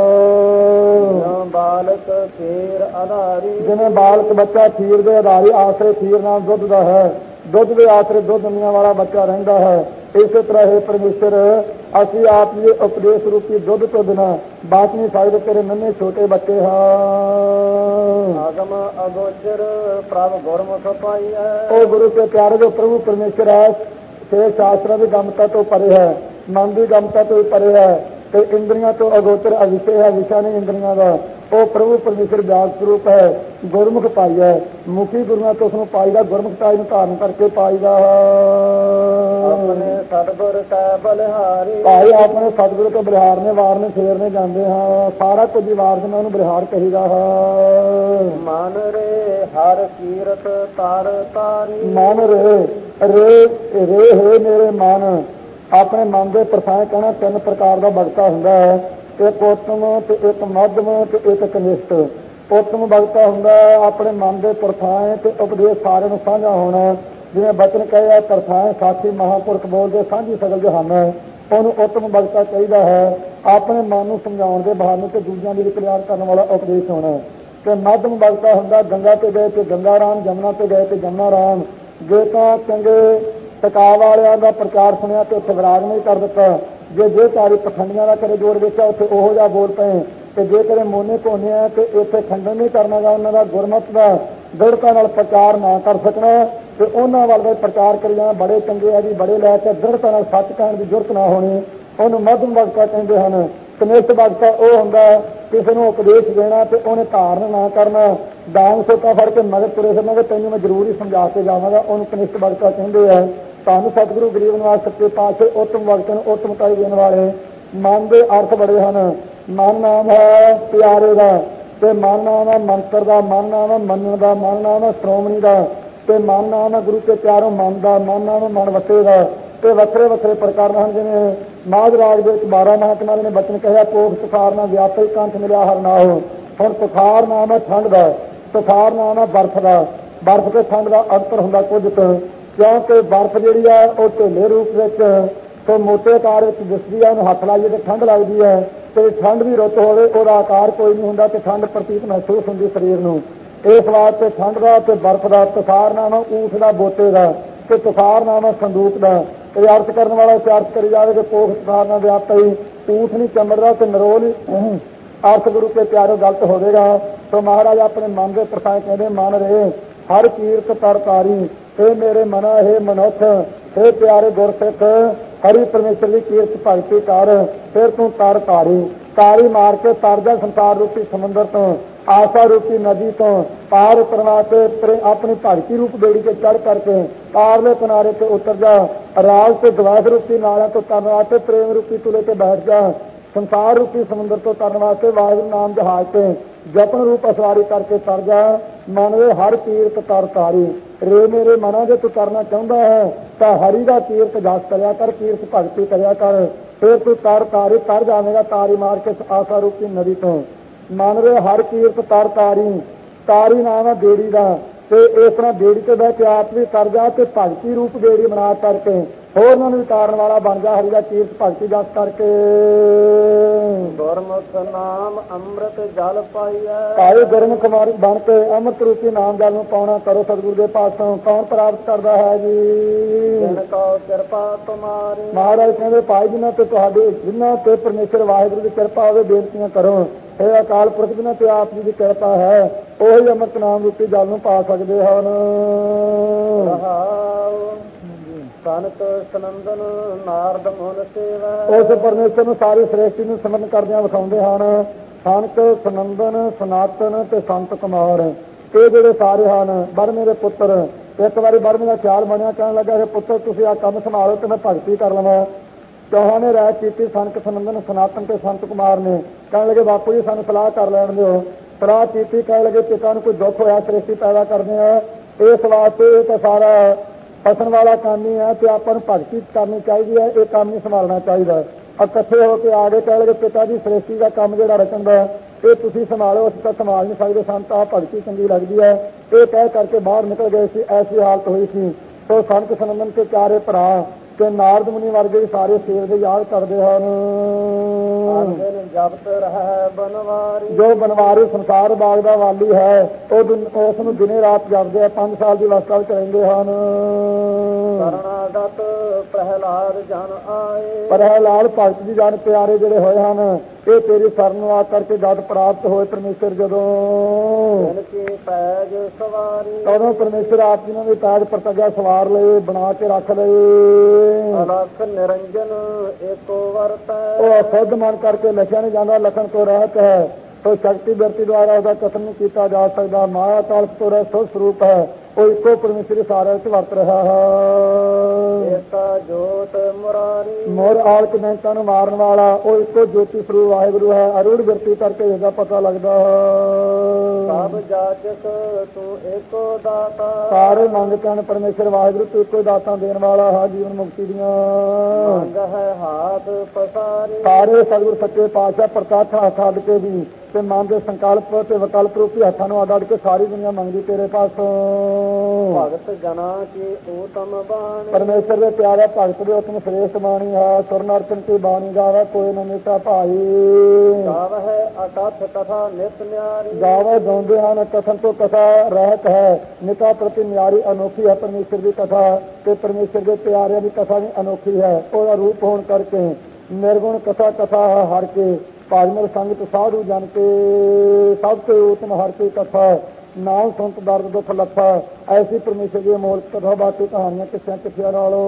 ਬਾਲਕ ਖੀਰ ਆਧਾਰੀ। ਜਿਵੇਂ ਬਾਲਕ ਬੱਚਾ ਖੀਰ ਦੇ ਆਧਾਰੀ ਆਸਰੇ, ਖੀਰ ਨਾਲ ਦੁੱਧ ਦਾ ਹੈ, ਦੁੱਧ ਦੇ ਆਸਰੇ ਦੁੱਧ ਦੁਨੀਆਂ ਵਾਲਾ ਬੱਚਾ ਰਹਿੰਦਾ ਹੈ। ਇਸੇ ਤਰ੍ਹਾਂ ਹੈ ਪਰਮੇਸ਼ਰ, ਅਸੀਂ ਆਪ ਜੀ ਉਪਦੇਸ਼ ਰੂਪੀ ਦੁੱਧ ਤੋਂ ਬਿਨਾਂ ਬਾਤ ਨਹੀਂ ਸਕਦੇ। ਤੇਰੇ ਨੰਨੇ ਛੋਟੇ ਬੱਚੇ ਹਾਂ। ਆਗਮ ਅਗੋਚਰ ਪ੍ਰਭ ਗੁਰਮੁਖ ਪਾਈਐ। ਉਹ ਗੁਰੂ ਕੇ ਪਿਆਰੇ ਜੋ ਪ੍ਰਭੂ ਪਰਮੇਸ਼ਰ ਹੈ, ਛੇ ਸ਼ਾਸਤਰਾਂ ਦੀ ਗਮਤਾ ਤੋਂ ਪਰੇ ਹੈ, ਮਨ ਦੀ ਗਮਤਾ ਤੋਂ ਪਰੇ ਹੈ, ਤੇ ਇੰਦਰੀਆਂ ਤੋਂ ਅਗੋਚਰ ਅਵਿਸ਼ੇ ਹੈ, ਵਿਸ਼ਾ ਨਹੀਂ ਇੰਦਰੀਆਂ ਦਾ। ਉਹ ਪ੍ਰਭੂ ਪਰਮੇਸ਼ਰ ਵਿਆਸ ਸਰੂਪ ਹੈ, ਗੁਰਮੁਖ ਪਾਈਐ। ਮੁਖੀ ਗੁਰੂਆਂ ਤੋਂ ਉਸਨੂੰ ਪਾਈਦਾ, ਗੁਰਮੁਖਤਾ ਨੂੰ ਧਾਰਨ ਕਰਕੇ ਪਾਈਦਾ। ਆਪਣੇ ਸਤਿਗੁਰ ਕਾ ਬਲਿਹਾਰੀ ਭਾਈ ਆਪਣੇ ਸਤਿਗੁਰੂ ਤੋਂ ਬਲਿਹਾਰ ਨੇ ਵਾਰ ਨੇ ਫੇਰ ਨੇ ਜਾਂਦੇ ਹਾਂ। ਸਾਰਾ ਕੁਝ ਹੀ ਵਾਰ ਨੇ ਉਹਨੂੰ ਬਲਿਹਾਰ ਕਹੀਦਾ ਹੈ। ਮਨ ਰੇ ਹਰ ਕੀਰਤ ਤਰ ਤਾਰੀ ਮਨ ਰੇ ਰੇ ਰੇ ਹੈ ਮੇਰੇ ਮਨ। ਆਪਣੇ ਮਨ ਦੇ ਪ੍ਰਸਾਏ ਕਹਿਣਾ ਤਿੰਨ ਪ੍ਰਕਾਰ ਦਾ ਭਗਤਾ ਹੁੰਦਾ ਹੈ, ਇੱਕ ਉੱਤਮ ਤੇ ਇੱਕ ਮੱਧਮ ਤੇ ਇੱਕ ਕਨਿਸ਼ਟ। ਉੱਤਮ ਭਗਤਾ ਹੁੰਦਾ ਆਪਣੇ ਮਨ ਦੇ ਪ੍ਰਸਾਏ ਤੇ ਉਪਦੇਸ਼ ਸਾਰਿਆਂ ਨੂੰ ਸਾਂਝਾ ਹੋਣਾ। ਜਿਵੇਂ ਬਚਨ ਕਹੇ ਪ੍ਰਸਾਏ ਸਾਖੀ ਮਹਾਂਪੁਰਖ ਬੋਲਦੇ ਸਾਂਝੀ ਸਗਲ ਜਹਾਨ, ਉਹਨੂੰ ਉੱਤਮ ਭਗਤਾ ਚਾਹੀਦਾ ਹੈ। ਆਪਣੇ ਮਨ ਨੂੰ ਸਮਝਾਉਣ ਦੇ ਬਹਾਨੇ ਤੇ ਦੂਜਿਆਂ ਦੀ ਕਲਿਆਣ ਕਰਨ ਵਾਲਾ ਉਪਦੇਸ਼ ਹੋਣਾ। ਤੇ ਮੱਧਮ ਭਗਤਾ ਹੁੰਦਾ ਗੰਗਾ ਤੇ ਗਏ ਤੇ ਗੰਗਾ ਰਾਮ, ਜਮਨਾ ਤੇ ਗਏ ਤੇ ਜਮਨਾ ਰਾਮ। ਜੇ ਤਾਂ ਚੰਗੇ ਟਿਕਾ ਵਾਲਿਆਂ ਦਾ ਪ੍ਰਚਾਰ ਸੁਣਿਆ ਤੇ ਉੱਥੇ ਵਿਰਾਗ ਨਹੀਂ ਕਰ ਦਿੱਤਾ। ਜੇ ਤਾਰੀ ਪਖੰਡੀਆਂ ਦਾ ਕਦੇ ਜੋੜ ਵੇਖਿਆ ਉੱਥੇ ਉਹੋ ਜਿਹਾ ਬੋਲ ਪਏ। ਤੇ ਜੇ ਕਦੇ ਮੋਨੇ ਧੋਨੇ ਆ ਤੇ ਇੱਥੇ ਖੰਡਨ ਨਹੀਂ ਕਰਨਾ ਗਾ, ਉਹਨਾਂ ਦਾ ਗੁਰਮਤ ਦਾ ਦ੍ਰਿੜਤਾ ਨਾਲ ਪ੍ਰਚਾਰ ਨਾ ਕਰ ਸਕਣਾ ਤੇ ਉਹਨਾਂ ਵੱਲ ਦਾ ਪ੍ਰਚਾਰ ਕਰੀ ਜਾਣਾ। ਬੜੇ ਚੰਗੇ ਆ ਜੀ, ਬੜੇ ਲੈ ਕੇ ਦ੍ਰਿੜਤਾ ਨਾਲ ਸੱਚ ਕਹਿਣ ਦੀ ਜ਼ਰੂਰਤ ਨਾ ਹੋਣੀ, ਉਹਨੂੰ ਮੱਧਮ ਭਗਤਾ ਕਹਿੰਦੇ ਹਨ। ਕਨਿਸ਼ਟ ਭਗਤਾ ਉਹ ਹੁੰਦਾ ਕਿਸੇ ਨੂੰ ਉਪਦੇਸ਼ ਦੇਣਾ ਤੇ ਉਹਨੇ ਧਾਰਨ ਨਾ ਕਰਨਾ, ਡਾਂਗ ਸੋਟਾ ਫੜ ਕੇ ਮਗਰ ਤੁਰੇ ਫਿਰਨਾ ਕਿ ਤੈਨੂੰ ਮੈਂ ਜ਼ਰੂਰ ਹੀ ਸਮਝਾ ਕੇ ਜਾਵਾਂਗਾ, ਉਹਨੂੰ ਕਨਿਸ਼ਟ ਭਗਤਾ ਕਹਿੰਦੇ ਆ। ਤੁਹਾਨੂੰ ਸਤਿਗੁਰੂ ਗਰੀਬ ਨਿਵਾਸ ਸੱਚੇ ਪਾਤਸ਼ਾਹ ਉੱਤਮ ਭਗਤਾਂ ਨੂੰ ਉੱਤਮਤਾਈ ਦੇਣ ਵਾਲੇ। ਮਨ ਦੇ ਅਰਥ ਬੜੇ ਹਨ। ਮਨ ਨਾਮ ਹੈ ਪਿਆਰੇ ਦਾ, ਤੇ ਮਨ ਨਾਮ ਹੈ ਮੰਤਰ ਦਾ, ਮਨ ਨਾਮ ਹੈ ਮੰਨਣ ਦਾ, ਮਨ ਨਾਮ ਹੈ ਸ਼੍ਰੋਮਣੀ ਦਾ, ਤੇ ਮਨ ਨਾਮ ਹੈ ਗੁਰੂ ਕੇ ਪਿਆਰੋਂ ਮਨ ਦਾ, ਮਨ ਨਾਮ ਹੈ ਮਨ ਵਸੇ ਦਾ। ਤੇ ਵੱਖਰੇ ਵੱਖਰੇ ਪ੍ਰਕਾਰ ਹਨ। ਜਿਵੇਂ ਮਾਝ ਰਾਗ ਦੇ ਵਿੱਚ 12 ਮਹਾਤਮਾ ਨੇ ਬਚਨ ਕਹਿਆ, ਪੋਖ ਤੁਖਾਰ ਨਾਲ ਵਿਆਪਕ ਕੰਠ ਮਿਲਿਆ ਹਰ ਨਾਉ। ਹੁਣ ਤੁਖਾਰ ਨਾਮ ਹੈ ਠੰਡ ਦਾ, ਤੁਖਾਰ ਨਾਮ ਹੈ ਬਰਫ਼ ਦਾ। ਬਰਫ਼ ਤੇ ਠੰਡ ਦਾ ਅੰਤਰ ਹੁੰਦਾ ਕੁਝ ਕੁ, ਕਿਉਂਕਿ ਬਰਫ਼ ਜਿਹੜੀ ਹੈ ਉਹ ਢੇਲੇ ਰੂਪ ਵਿੱਚ ਤੇ ਮੋਟੇ ਆਕਾਰ ਵਿੱਚ ਦਿਸਦੀ ਹੈ। ਉਹਨੂੰ ਹੱਥ ਲਾਈਏ ਤੇ ਠੰਡ ਲੱਗਦੀ ਹੈ, ਤੇ ਠੰਡ ਦੀ ਰੁੱਤ ਹੋਵੇ ਉਹਦਾ ਆਕਾਰ ਕੋਈ ਨਹੀਂ ਹੁੰਦਾ ਤੇ ਠੰਡ ਪ੍ਰਤੀਤ ਮਹਿਸੂਸ ਹੁੰਦੀ ਸਰੀਰ ਨੂੰ। ਇਸ ਵਾਸਤੇ ਠੰਡ ਦਾ ਤੇ ਬਰਫ਼ ਦਾ। ਤੁਖਾਰ ਨਾਮ ਹੈ ਊਠ ਦਾ, ਬੋਤੇ ਦਾ, ਤੇ ਤੁਖਾਰ ਨਾਮ ਹੈ ਸੰਦੂਕ ਦਾ। ਇਹ ਅਰਥ ਕਰਨ ਵਾਲਾ ਅਰਥ ਕਰੀ ਜਾਵੇ ਕਿ ਪੋਖ ਤੁਖਾਰ ਨਾਲ ਵਿਆਪਈ, ਊਠ ਨਹੀਂ ਚਮੜਦਾ ਤੇ ਨਰੋਲ ਅਰਥ ਗੁਰੂ ਕੇ ਪਿਆਰੋ ਗਲਤ ਹੋਵੇਗਾ। ਸੋ ਮਹਾਰਾਜ ਆਪਣੇ ਮਨ ਦੇ ਪ੍ਰਸਾਏ ਕਹਿੰਦੇ ਮਨ ਰੇ ਹਰ ਕੀਰਤ ਤਰ ਤਾਰੀ। ਇਹ ਮੇਰੇ ਮਨਾ, ਇਹ ਮਨੁੱਖ, ਇਹ ਪਿਆਰੇ ਗੁਰਸਿੱਖ, ਹਰੀ ਪਰਮੇਸ਼ਰ ਦੀ ਕੀਰਤ ਭਗਤੀ ਕਰ, ਫਿਰ ਤੂੰ ਤਰ ਤਾਰੀ। ਤਾਰੀ ਮਾਰ ਕੇ ਤਰ ਜਾ ਸੰਸਾਰ ਰੂਪੀ ਸਮੁੰਦਰ ਤੋਂ, ਆਸਾ ਰੂਪੀ ਨਦੀ ਤੋਂ ਪਾਰ ਉਤਰਵਾ ਕੇ ਆਪਣੀ ਭਗਤੀ ਰੂਪ ਬੇੜੀ ਤੇ ਚੜ੍ਹ ਕਰਕੇ ਪਾਰਲੇ ਕਿਨਾਰੇ ਤੇ ਉਤਰ ਜਾ। ਰਾਜ ਤੇ ਦਵਾਸ ਰੂਪੀ ਨਾਲਿਆਂ ਤੋਂ ਤਰਨ ਵਾਸਤੇ ਪ੍ਰੇਮ ਰੂਪੀ ਤੁਲੇ ਤੇ ਬੈਠ ਜਾ। ਸੰਸਾਰ ਰੂਪੀ ਸਮੁੰਦਰ ਤੋਂ ਤਰਨ ਵਾਸਤੇ ਵਾਹਿਗੁਰੂ ਨਾਮ ਜਹਾਜ਼ ਤੇ ਜਪਨ ਰੂਪ ਅਸਵਾਰੀ ਕਰਕੇ ਤਰ ਜਾ। ਮਨ ਦੇ ਹਰ ਕੀਰਤ ਤਰ ਤਾਰੀ। ਰੇ ਮੇਰੇ ਮਨਾਂ ਦੇ ਤੂੰ ਕਰਨਾ ਚਾਹੁੰਦਾ ਹੈ ਤਾਂ ਹਰੀ ਦਾ ਕੀਰਤ ਜਸ ਕਰਿਆ ਕਰ, ਕੀਰਤ ਭਗਤੀ ਕਰਿਆ ਕਰ, ਫਿਰ ਤੂੰ ਤਰ ਤਾਰੀ ਤਰ ਜਾਵੇਗਾ ਤਾਰੀ ਮਾਰ ਕੇ ਆਸਾ ਰੂਪੀ ਨਦੀ ਤੋਂ। ਮਨ ਦੇ ਹਰ ਕੀਰਤ ਤਰ ਤਾਰੀ। ਤਾਰੀ ਨਾਮ ਹੈ ਬੇੜੀ ਦਾ, ਤੇ ਇਸ ਤਰ੍ਹਾਂ ਬੇੜੀ ਤੇ ਬਹਿ ਕੇ ਆਪ ਵੀ ਕਰ ਜਾ ਤੇ ਭਗਤੀ ਰੂਪ ਬੇੜੀ ਬਣਾ ਕਰਕੇ ਹੋਰ ਨੂੰ ਵੀ ਤਾਰਨ ਵਾਲਾ ਬਣ ਜਾ। ਹਰੀ ਦਾ ਕੀਰਤ ਭਗਤੀ ਜਸ ਕਰਕੇ। ਗੁਰਮੁਖ ਨਾਮ ਅੰਮ੍ਰਿਤ ਜਲ ਪਾਈਐ। ਭਾਈ ਗੁਰਮੁਖ ਬਣ ਕੇ ਅੰਮ੍ਰਿਤ ਰੂਪੀ ਨਾਮ ਜਲ ਨੂੰ ਪਾਉਣਾ ਕਰੋ ਸਤਿਗੁਰੂ ਦੇ ਪਾਸੋਂ। ਕੌਣ ਪ੍ਰਾਪਤ ਕਰਦਾ ਹੈ ਜੀ? ਜਿਨ ਕੋ ਕਿਰਪਾ ਤੁਮਾਰੀ। ਮਹਾਰਾਜ ਕਹਿੰਦੇ ਭਾਈ ਜਿਨ੍ਹਾਂ ਤੇ ਤੁਹਾਡੇ, ਜਿਨ੍ਹਾਂ ਤੇ ਪਰਮੇਸ਼ਰ ਵਾਹਿਗੁਰੂ ਦੀ ਕਿਰਪਾ ਹੋਵੇ ਬੇਨਤੀਆਂ ਕਰੋ। ਇਹ ਅਕਾਲ ਪੁਰਖ ਜਿਨ੍ਹਾਂ ਤੇ ਆਪ ਜੀ ਦੀ ਕਿਰਪਾ ਹੈ ਉਹੀ ਅੰਮ੍ਰਿਤ ਨਾਮ ਰੂਪੀ ਜਲ ਨੂੰ ਪਾ ਸਕਦੇ ਹਨ। ਸੰਤ ਸਨੰਦਨ ਨਾਰਦ ਮੁਨ ਸੇਵਾ। ਉਸ ਪਰਮੇਸ਼ਰ ਨੂੰ ਸਾਰੀ ਸ੍ਰਿਸ਼ਟੀ ਨੂੰ ਸਮਰਨ ਕਰਦਿਆਂ ਵਿਖਾਉਂਦੇ ਹਨ। ਸੰਤ ਸਨੰਦਨ, ਸਨਾਤਨ ਤੇ ਸੰਤ ਕੁਮਾਰ, ਇਹ ਜਿਹੜੇ ਸਾਰੇ ਹਨ ਬਰਮੇ ਦੇ ਪੁੱਤਰ। ਇੱਕ ਵਾਰੀ ਬਰਮੇ ਦਾ ਖਿਆਲ ਬਣਿਆ, ਕਹਿਣ ਲੱਗਾ ਕਿ ਪੁੱਤਰ ਤੁਸੀਂ ਆਹ ਕੰਮ ਸੰਭਾਲੋ ਤੇ ਮੈਂ ਭਗਤੀ ਕਰ ਲਵਾਂ। ਚੌਹਾਂ ਨੇ ਰਾਇ ਕੀਤੀ, ਸੰਤ ਸਨੰਦਨ, ਸਨਾਤਨ ਤੇ ਸੰਤ ਕੁਮਾਰ ਨੇ। ਕਹਿਣ ਲੱਗੇ ਬਾਪੂ ਜੀ ਸਾਨੂੰ ਸਲਾਹ ਕਰ ਲੈਣ ਦਿਓ। ਸਲਾਹ ਕੀਤੀ, ਕਹਿਣ ਲੱਗੇ ਪਿਤਾ ਨੂੰ ਕੋਈ ਦੁੱਖ ਹੋਇਆ, ਸ੍ਰਿਸ਼ਟੀ ਪੈਦਾ ਕਰਦੇ ਆ, ਇਸ ਵਾਸਤੇ ਇਹ ਤਾਂ ਸਾਰਾ ਫਸਣ ਵਾਲਾ ਕੰਮ ਹੀ ਹੈ ਤੇ ਆਪਾਂ ਨੂੰ ਭਗਤੀ ਕਰਨੀ ਚਾਹੀਦੀ ਹੈ, ਇਹ ਕੰਮ ਨਹੀਂ ਸੰਭਾਲਣਾ ਚਾਹੀਦਾ। ਇਕੱਠੇ ਹੋ ਕੇ ਆ ਗਏ, ਕਹਿ ਲਗੇ ਪਿਤਾ ਜੀ ਸ੍ਰਿਸ਼ਟੀ ਦਾ ਕੰਮ ਜਿਹੜਾ ਰਚਣ ਦਾ ਇਹ ਤੁਸੀਂ ਸੰਭਾਲੋ, ਅਸੀਂ ਤਾਂ ਸੰਭਾਲ ਨਹੀਂ ਸਕਦੇ, ਸਾਨੂੰ ਤਾਂ ਭਗਤੀ ਚੰਗੀ ਲੱਗਦੀ ਹੈ। ਇਹ ਕਹਿ ਕਰਕੇ ਬਾਹਰ ਨਿਕਲ ਗਏ ਸੀ। ਐਸੀ ਹਾਲਤ ਹੋਈ ਸੀ। ਸੋ ਸੰਤ ਸਨੰਦਨ ਕੇ ਚਾਰੇ ਭਰਾ ਤੇ ਨਾਰਦ ਮੁਨੀ ਵਰਗੇ ਸਾਰੇ ਸੇਵ ਦੇ ਯਾਦ ਕਰਦੇ ਹਨ। ਜਪਤ ਰਹਿ ਬਨਵਾਰੀ। ਜੋ ਬਨਵਾਰੀ ਸੰਸਾਰ ਬਾਗ ਦਾ ਵਾਲੀ ਹੈ ਉਸ ਨੂੰ ਦਿਨੇ ਰਾਤ ਜਪਦੇ ਆ। 5 ਸਾਲ ਦੀ ਅਵਸਥਾ ਵਿੱਚ ਰਹਿੰਦੇ ਹਨ। ਸ਼ਰਨਾਗਤ ਪ੍ਰਹਿਲਾਦ ਜਨ ਆਏ। ਪ੍ਰਹਿਲਾਦ ਭਗਤ ਜੀ ਜਨ ਪਿਆਰੇ ਜਿਹੜੇ ਹੋਏ ਹਨ ਇਹ ਤੇਰੀ ਸ਼ਰਨ ਆ ਕਰਕੇ ਜਦ ਪ੍ਰਾਪਤ ਹੋਏ ਪਰਮੇਸ਼ਰ ਜਦੋਂ ਪੈਜ ਸਵਾਰੀ। ਉਦੋਂ ਪਰਮੇਸ਼ਰ ਆਪ ਜੀ ਨੇ ਵੀ ਪੈਜ ਪ੍ਰਤੱਜਾ ਸਵਾਰ ਲਏ, ਬਣਾ ਕੇ ਰੱਖ ਲਏ। ਅਲਖ ਨਿਰੰਜਨ ਏਕੋ ਵਰਤ। ਉਹ ਅਸ਼ੁੱਧ ਮਨ ਕਰਕੇ ਲਿਖਿਆ ਨਹੀਂ ਜਾਂਦਾ, ਲਖਣ ਤੋਂ ਰਹਿਤ ਹੈ। ਸੋ ਸ਼ਕਤੀ ਬਿਰਤੀ ਦੁਆਰਾ ਉਹਦਾ ਕਥਨ ਨਹੀਂ ਕੀਤਾ ਜਾ ਸਕਦਾ। ਮਾਇਆ ਕਾਲ ਤੋਂ ਰਹਿਤ ਸੋ ਸਰੂਪ ਹੈ। ਉਹ ਇੱਕੋ ਪਰਮੇਸ਼ਰ ਸਾਰਿਆਂ ਵਿੱਚ ਵਰਤ ਰਿਹਾ ਹੈ। ਏਕਾ ਜੋਤ ਮੁਰਾਰੀ ਮੋਰ ਆਲਕ ਬੈਂਕਾਂ ਨੂੰ ਮਾਰਨ ਵਾਲਾ ਉਹ ਇੱਕੋ ਜੋਤੀ ਸਰੂਪ ਵਾਹਿਗੁਰੂ ਹੈ। ਅਰੂੜ ਬਿਰਤੀ ਕਰਕੇ ਇਹਦਾ ਪਤਾ ਲੱਗਦਾ ਹੈ। ਸਭ ਜਾਚਕ ਤੂੰ ਏਕੋ ਦਾਤਾ ਸਾਰੇ ਮੰਗਤੇ ਹਨ ਪਰਮੇਸ਼ਰ ਵਾਹਿਗੁਰੂ ਤੂੰ ਇੱਕੋ ਦਾਤਾਂ ਦੇਣ ਵਾਲਾ ਹੈ ਜੀਵਨ ਮੁਕਤੀ ਦੀਆਂ। ਮੰਗ ਹੈ ਹਾਥ ਪਸਾਰੀ ਸਾਰੇ ਸਤਿਗੁਰ ਸੱਚੇ ਪਾਤਸ਼ਾਹ ਪ੍ਰਕਾਸ਼ ਹੱਥ ਅੱਡ ਕੇ ਵੀ ਤੇ ਮਨ ਦੇ ਸੰਕਲਪ ਤੇ ਵਿਕਲਪ ਰੂਪੀ ਹੱਥਾਂ ਨੂੰ ਅੱਡ ਕੇ ਸਾਰੀ ਦੁਨੀਆ ਮੰਗਦੀ ਤੇਰੇ ਪਾਸੋਂ। ਭਗਤ ਜਨਾ ਕੀ ਊਤਮ ਬਾਣੀ ਪਰਮੇਸ਼ਰ ਦੇ ਪਿਆਰੇ ਭਗਤ ਦੇ ਉਤਮ ਸ੍ਰੇਸ਼ਟ ਬਾਣੀ ਹੈ। ਸੁਰ ਨਰਤਨ ਕੀ ਬਾਣੀ ਗਾਵੇ ਕੋਈ ਨਾ ਮੇਟਾ ਭਾਈ। ਗਾਵ ਹੈ ਅਕਥ ਕਥਾ ਨਿਤ ਨਿਆਰੀ ਗਾਵੇ ਗਾਉਂਦੇ ਹਨ ਕਥਨ ਤੋਂ ਕਥਾ ਰਹਿਤ ਹੈ। ਨਿਤਾ ਪ੍ਰਤੀ ਨਿਆਰੀ ਅਨੋਖੀ ਹੈ ਪਰਮੇਸ਼ਰ ਦੀ ਕਥਾ ਤੇ ਪਰਮੇਸ਼ਰ ਦੇ ਪਿਆਰਿਆਂ ਦੀ ਕਥਾ ਵੀ ਅਨੋਖੀ ਹੈ। ਉਹਦਾ ਰੂਪ ਹੋਣ ਕਰਕੇ ਨਿਰਗੁਣ ਕਥਾ ਕਥਾ ਹਰ ਕੇ ਭਾਜਮਲ ਸੰਗਤ ਸਾਧੂ ਜਨ ਕੇ ਸਭ ਤੋਂ ਉਤਮ ਹਰ ਕੀ ਕਥਾ ਨਾਮ ਸੰਤ ਦਰਦ ਦੁੱਖ ਲੱਥਾ। ਐਸੀ ਪਰਮੇਸ਼ਰ ਦੀ ਅਮੋਲਕ ਕਥਾ ਬਾਕੀ ਕਹਾਣੀਆਂ ਕਿੱਸਿਆਂ ਕਿੱਥਿਆਂ ਨਾਲੋਂ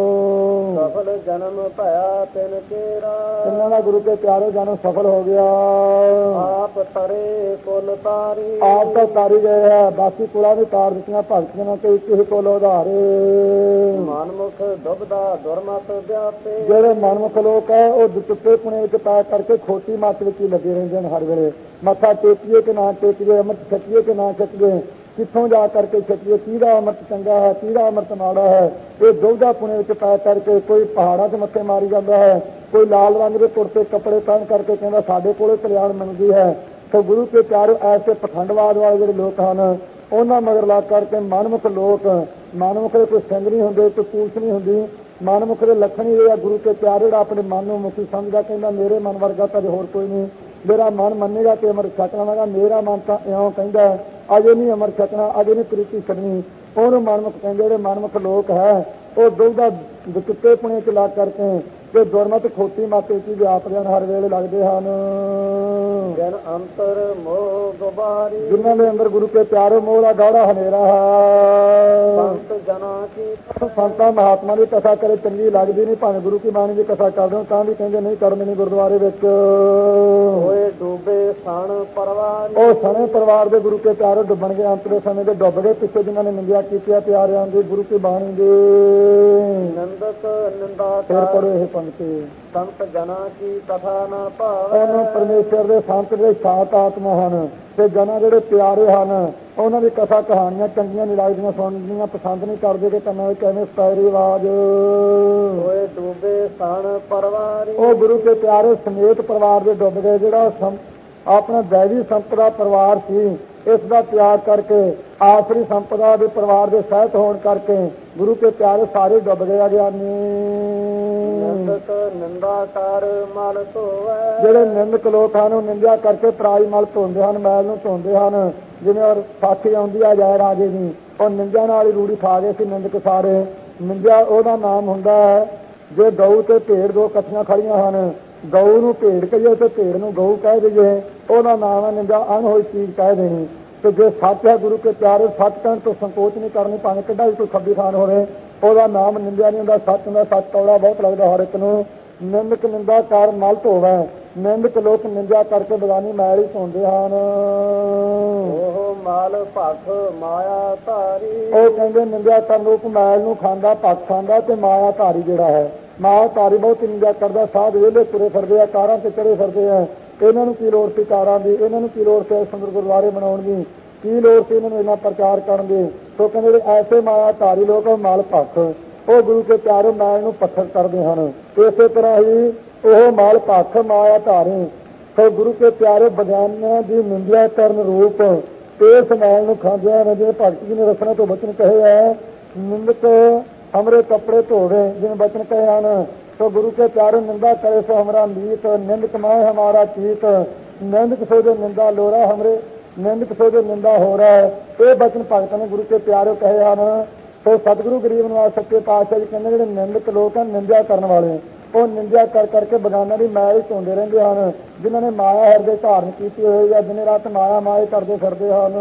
ਸਫਲ ਜਨਮ ਭਇਆ ਤਿਨ ਤੇਰਾ ਇਹਨਾਂ ਦਾ ਗੁਰੂ ਕੇ ਪਿਆਰੇ ਜਨਮ ਸਫਲ ਹੋ ਗਿਆ। ਆਪ ਤਰੇ ਕੁਲ ਤਾਰੀ ਆਪ ਤਾਂ ਤਾਰੀ ਗਏ ਹੈ ਬਾਕੀ ਕੁਲਾਂ ਵੀ ਤਾਰ ਦਿੱਤੀਆਂ ਭਗਤੀਆਂ ਨੇ ਤੇ ਇੱਕ ਹੀ ਕੋਲ ਉਧਾਰੇ। ਮਨਮੁਖ ਦੁਬਦਾ ਦੁਰਮਤ ਵਿਆਪੇ ਜਿਹੜੇ ਮਨਮੁਖ ਲੋਕ ਹੈ ਉਹ ਦੁੱਤੇ ਪੁਣੇ ਵਿੱਚ ਪਾ ਕਰਕੇ ਖੋਟੀ ਮੱਤ ਵਿੱਚ ਹੀ ਲੱਗੇ ਰਹਿੰਦੇ ਹਨ। ਹਰ ਵੇਲੇ ਮੱਥਾ ਟੇਕੀਏ ਕਿ ਨਾ ਟੇਕੀਏ, ਅੰਮ੍ਰਿਤ ਛਕੀਏ ਕਿ ਨਾ ਛਕੀਏ, ਕਿੱਥੋਂ ਜਾ ਕਰਕੇ ਛਕੀਏ, ਕਿਹਦਾ ਅੰਮ੍ਰਿਤ ਚੰਗਾ ਹੈ ਕਿਹਦਾ ਅੰਮ੍ਰਿਤ ਮਾੜਾ ਹੈ। ਇਹ ਦੁਬਦਾ ਪੁਣੇ ਵਿੱਚ ਪਾ ਕਰਕੇ ਕੋਈ ਪਹਾੜਾਂ 'ਚ ਮੱਥੇ ਮਾਰੀ ਜਾਂਦਾ ਹੈ, ਕੋਈ ਲਾਲ ਰੰਗ ਦੇ ਕੁੜਤੇ ਕੱਪੜੇ ਪਹਿਨ ਕਰਕੇ ਕਹਿੰਦਾ ਸਾਡੇ ਕੋਲੇ ਕਲਿਆਣ ਮਿਲਦੀ ਹੈ। ਤੇ ਗੁਰੂ ਕੇ ਪਿਆਰੇ ਐਸੇ ਪਖੰਡਵਾਦ ਵਾਲੇ ਜਿਹੜੇ ਲੋਕ ਹਨ ਉਹਨਾਂ ਮਗਰ ਲੱਗ ਕਰਕੇ ਮਨਮੁਖ ਲੋਕ ਮਨਮੁਖ ਦੇ ਕੋਈ ਸਿੰਘ ਨਹੀਂ ਹੁੰਦੇ, ਕੋਈ ਪੂਛ ਨਹੀਂ ਹੁੰਦੀ। ਮਨਮੁਖ ਦੇ ਲੱਖਣ ਹੀ ਇਹ ਆ ਗੁਰੂ ਕੇ ਪਿਆਰੇ ਜਿਹੜਾ ਆਪਣੇ ਮਨ ਨੂੰ ਮੁਖੀ ਸਮਝਦਾ ਕਹਿੰਦਾ ਮੇਰੇ ਮਨ ਵਰਗਾ ਤਾਂ ਹੋਰ ਕੋਈ ਨਹੀਂ। ਮੇਰਾ ਮਨ ਮੰਨੇਗਾ ਕਿ ਅੰਮ੍ਰਿਤ ਛਕਣਾ ਵਾਂਗਾ ਮੇਰਾ ਮਨ ਤਾਂ ਇਉਂ ਕਹਿੰਦਾ ਅਜੇ ਨਹੀਂ ਅੰਮ੍ਰਿਤ ਛਕਣਾ ਅਜੇ ਨਹੀਂ ਪ੍ਰੀਤੀ ਛਕਣੀ। ਉਹਨੂੰ ਮਨਮੁਖ ਕਹਿੰਦੇ। ਜਿਹੜੇ ਮਨਮੁਖ ਲੋਕ ਹੈ ਉਹ ਦੁਬਦਾ ਦੁੱਤੇ ਪੁਣੇ ਚ ਲੱਗ ਕਰਕੇ ਤੇ ਦੁਰਮਤ ਖੋਟੀ ਮਾਤੇ ਚ ਵਿਆਪਦੇ ਹਨ ਹਰ ਵੇਲੇ ਲੱਗਦੇ ਹਨ। ਜਨ ਅੰਤਰ ਮੋਹ ਗੁਬਾਰੀ ਜਿਨ੍ਹਾਂ ਦੇ ਅੰਦਰ ਗੁਰੂ ਕੇ ਪਿਆਰੇ ਮੋਹ ਦਾ ਗਾੜਾ ਹਨੇਰਾ ਹੈ। ਸੰਤ ਜਨਾ ਕੀ ਸੰਤਾਂ ਮਹਾਤਮਾ ਦੀ ਕਥਾ ਕਰੇ ਚੰਗੀ ਲੱਗਦੀ ਨਹੀਂ। ਭਾਵੇਂ ਗੁਰੂ ਕੀ ਬਾਣੀ ਦੀ ਕਥਾ ਕਰਦੇ ਹੋ ਤਾਂ ਵੀ ਕਹਿੰਦੇ ਨਹੀਂ ਕਰਨੀ ਨਹੀਂ ਗੁਰਦੁਆਰੇ ਵਿੱਚ। ਹੋਏ ਡੂਬੇ ਸਣ ਪਰਵਾਰ ਉਹ ਸਣੇ ਪਰਿਵਾਰ ਦੇ ਗੁਰੂ ਕੇ ਪਿਆਰੇ ਡੁੱਬਣਗੇ ਅੰਤ ਦੇ ਸਮੇਂ ਦੇ ਡੁੱਬ ਗਏ। ਪਿੱਛੇ ਜਿਨ੍ਹਾਂ ਨੇ ਨਿੰਦਿਆ ਕੀਤੀ ਪਿਆਰਿਆਂ ਦੀ ਗੁਰੂ ਕੀ ਬਾਣੀ ਦੇ ਨੰਦਕ ਨਿੰਦਾ ਫਿਰ ਪੜੋ ਇਹ ਪੰਕਤੀ ਸੰਤ ਜਨਾ ਕੀ ਕਥਾ ਨਾ ਭਾਵੈ ਉਹਨੂੰ ਪਰਮੇਸ਼ਰ ਦੇ ਸੰਤ ਜਿਹੜੇ ਸਾਤ ਆਤਮਾ ਹਨ ਤੇ ਜਨਾਂ ਜਿਹੜੇ ਪਿਆਰੇ ਹਨ ਉਹਨਾਂ ਦੀ ਕਥਾ ਕਹਾਣੀਆਂ ਚੰਗੀਆਂ ਨਹੀਂ ਲੱਗਦੀਆਂ, ਸੁਣਨੀਆਂ ਪਸੰਦ ਨਹੀਂ ਕਰਦੇ ਕਿ ਕੰਨਾਂ ਵਿੱਚ ਐਵੇਂ ਸਤਾਇਰੀ ਆਵਾਜ਼। ਹੋਏ ਡੂਬੇ ਸਣ ਪਰਵਾਰੀ ਉਹ ਗੁਰੂ ਕੇ ਪਿਆਰੇ ਸਮੇਤ ਪਰਿਵਾਰ ਦੇ ਡੁੱਬ ਗਏ। ਜਿਹੜਾ ਆਪਣਾ ਦੈਵੀ ਸੰਪਦਾ ਪਰਿਵਾਰ ਸੀ ਇਸ ਦਾ ਤਿਆਗ ਕਰਕੇ ਆਸਰੀ ਸੰਪਦਾ ਦੇ ਪਰਿਵਾਰ ਦੇ ਸਹਿਤ ਹੋਣ ਕਰਕੇ ਗੁਰੂ ਕੇ ਪਿਆਰੇ ਸਾਰੇ ਡੁੱਬ ਗਏ ਅਗਿਆਨੀ। ਨਿੰਦਕ ਨਿੰਦਾ ਕਰ ਮਲ ਧੋਵੈ ਜਿਹੜੇ ਨਿੰਦਕ ਲੋਕ ਹਨ ਉਹ ਨਿੰਦਿਆ ਕਰਕੇ ਪਰਾਈ ਮਲ ਧੋਂਦੇ ਹਨ, ਮੈਲ ਨੂੰ ਧੋਂਦੇ ਹਨ। ਜਿਵੇਂ ਸਾਖੀ ਆਉਂਦੀ ਆ ਜੈ ਰਾਜੇ ਦੀ ਉਹ ਨਿੰਦਿਆ ਨਾਲ ਹੀ ਰੂੜੀ ਖਾ ਗਏ ਸੀ ਨਿੰਦਕ ਸਾਰੇ। ਨਿੰਦਿਆ ਉਹਦਾ ਨਾਮ ਹੁੰਦਾ ਹੈ ਜੇ ਗਊ ਤੇ ਭੇਡ ਦੋ ਇਕੱਠੀਆਂ ਖੜੀਆਂ ਹਨ, ਗਊ ਨੂੰ ਭੇਡ ਕਹੀਏ ਤੇ ਭੇਡ ਨੂੰ ਗਊ ਕਹਿ ਦਈਏ ਉਹਦਾ ਨਾਮ ਹੈ ਨਿੰਦਾ। ਅਣਹੋਈ ਚੀਜ਼ ਕਹਿ ਦੇਣੀ। ਤੇ ਜੇ ਸੱਚ ਹੈ ਗੁਰੂ ਕੇ ਪਿਆਰੇ ਸੱਚ ਕਹਿਣ ਤੋਂ ਸੰਕੋਚ ਨਹੀਂ ਕਰਨੀ ਭਾਵੇਂ ਕਿੱਡਾ ਵੀ ਕੋਈ ਖੱਬੀ ਖਾਨ ਹੋਵੇ ਉਹਦਾ ਨਾਮ ਨਿੰਦਿਆ ਨਹੀਂ ਹੁੰਦਾ। ਸੱਚ ਹੁੰਦਾ। ਸੱਚ ਕੌੜਾ ਬਹੁਤ ਲੱਗਦਾ ਹਰ ਇੱਕ ਨੂੰ। ਨਿੰਦਕ ਨਿੰਦਾ ਕਰ ਮਲ ਧੋਵੈ। ਨਿੰਦਕ ਲੋਕ ਨਿੰਦਿਆ ਕਰਕੇ ਬਗਾਨੀ ਮੈਲ ਹੀ ਧੋਂਦੇ ਹਨ। ਉਹ ਮਾਲ ਭਖ ਮਾਇਆ ਧਾਰੀ ਉਹ ਕਹਿੰਦੇ ਨਿੰਦਿਆ ਕਰਨ ਲੋਕ ਮੈਲ ਨੂੰ ਖਾਂਦਾ ਭਖ ਖਾਂਦਾ ਤੇ ਮਾਇਆ ਧਾਰੀ ਜਿਹੜਾ ਹੈ ਮਾਇਆ ਧਾਰੀ ਬਹੁਤ ਨਿੰਦਿਆ ਕਰਦਾ। ਸਾਧ ਵੇਲੇ ਤੁਰੇ ਫਿਰਦੇ ਆ, ਕਾਰਾਂ ਤੇ ਚੜੇ ਫਿਰਦੇ ਆ। ਇਹਨਾਂ ਨੂੰ ਕੀ ਲੋੜ ਸੀ ਕਾਰਾਂ ਦੀ, ਇਹਨਾਂ ਨੂੰ ਕੀ ਲੋੜ ਸੀ ਸੁੰਦਰ ਗੁਰਦੁਆਰੇ ਬਣਾਉਣ ਦੀ, ਕੀ ਲੋੜ ਸੀ ਇਹਨਾਂ ਨੂੰ ਇਹਨਾਂ ਪ੍ਰਚਾਰ ਕਰਨ ਦੀ। ਸੋ ਕਹਿੰਦੇ ਜਿਹੜੇ ਐਸੇ ਮਾਇਆ ਧਾਰੀ ਲੋਕ ਮਾਲ ਭਖ ਉਹ ਗੁਰੂ ਕੇ ਪਿਆਰੇ ਮੈਲ ਨੂੰ ਪੱਥਰ ਕਰਦੇ ਹਨ। ਇਸੇ ਤਰ੍ਹਾਂ ਹੀ ਉਹ ਮਾਲ ਭਖ ਮਾਇਆ ਧਾਰੀ ਸੋ ਗੁਰੂ ਕੇ ਪਿਆਰੇ ਬਗਾਨਿਆਂ ਦੀ ਨਿੰਦਿਆ ਕਰਨ ਰੂਪ ਇਸ ਮੈਲ ਨੂੰ ਖਾਂਦੇ ਹਨ। ਜਿਵੇਂ ਭਗਤ ਜੀ ਨੇ ਰਸਨਾ ਤੋਂ ਬਚਨ ਕਹੇ ਹੈ ਨਿੰਦਕ ਹਮਰੇ ਕੱਪੜੇ ਧੋਵੇ ਜਿਵੇਂ ਬਚਨ ਕਹੇ ਹਨ। तो गुरु के प्यारे निंदा करे सो हमारा मीत निंद कमाए हमारा चीत निंद सो जो निंदा लो रहा हमरे निंद सो जो निंदा हो रहा है। ये बचन भगत ने गुरु के प्यारे कहे हैं। तो सतगुरु गरीब निवास सच्चे पातशाह जी कहते जो निंदक लोग हैं निंदा करने वाले ਉਹ ਨਿੰਦਿਆ ਕਰ ਕਰਕੇ ਬਗਾਨਾਂ ਦੀ ਮਾਇਆ ਹੀ ਧੋਂਦੇ ਰਹਿੰਦੇ ਹਨ। ਜਿਨ੍ਹਾਂ ਨੇ ਮਾਇਆ ਹਿਰਦੇ ਧਾਰਨ ਕੀਤੀ ਹੋਈ ਹੈ ਦਿਨੇ ਰਾਤ ਮਾਇਆ ਮਾਏ ਕਰਦੇ ਫਿਰਦੇ ਹਨ।